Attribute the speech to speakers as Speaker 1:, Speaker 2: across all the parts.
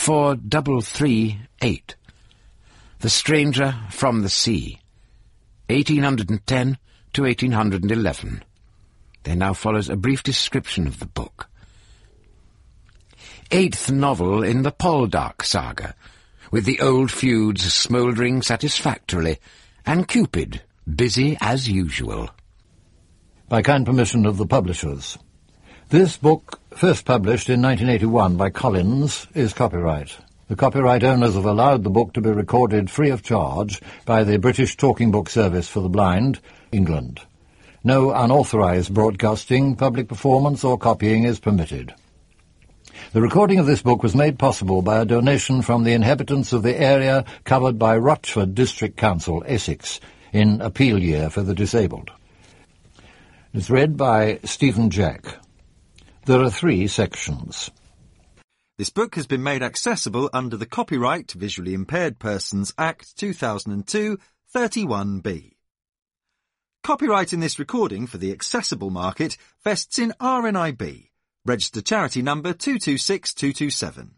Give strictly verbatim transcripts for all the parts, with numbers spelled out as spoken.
Speaker 1: four double three eight. The Stranger from the Sea, eighteen ten to eighteen eleven. There now follows a brief description of the book. Eighth novel in the Poldark saga, with the old feuds smouldering satisfactorily, and Cupid busy as usual.
Speaker 2: By kind permission of the publishers. This book, first published in nineteen eighty-one by Collins, is copyright. The copyright owners have allowed the book to be recorded free of charge by the British Talking Book Service for the Blind, England. No unauthorised broadcasting, public performance or copying is permitted. The recording of this book was made possible by a donation from the inhabitants of the area covered by Rochford District Council, Essex, in Appeal Year for the Disabled. It's read by Stephen Jack. There are three sections.
Speaker 3: This book has been made accessible under the Copyright to Visually Impaired Persons Act two thousand two, thirty-one B. Copyright in this recording for the accessible market vests in R N I B, registered charity number two two six two two seven.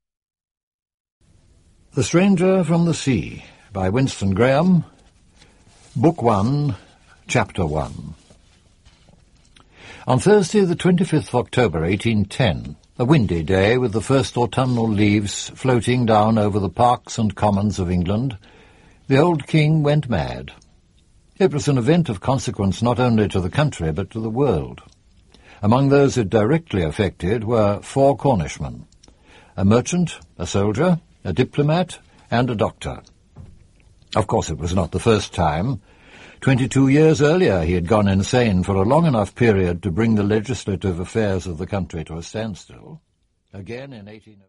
Speaker 2: The Stranger from the Sea, by Winston Graham, Book one, Chapter one. On Thursday, the twenty-fifth of October, eighteen ten, a windy day with the first autumnal leaves floating down over the parks and commons of England, the old king went mad. It was an event of consequence not only to the country but to the world. Among those it directly affected were four Cornishmen, a merchant, a soldier, a diplomat, and a doctor. Of course, it was not the first time. Twenty-two years earlier he had gone insane for a long enough period to bring the legislative affairs of the country to a standstill. Again in eighteen...